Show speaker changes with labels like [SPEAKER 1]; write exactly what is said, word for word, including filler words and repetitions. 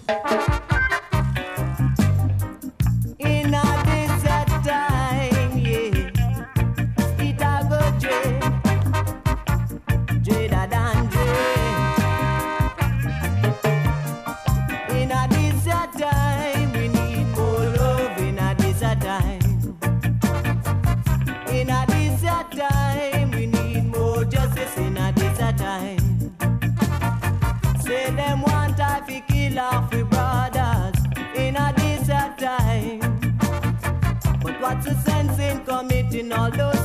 [SPEAKER 1] In a this a time, yeah, it a go dread, dreader than dread. In a this a time, we need more love. In a this a time, in a this a time, we need more justice. In a this a time, say them want I fi kill off we brothers. In a this a time, but what's the sense in committing all those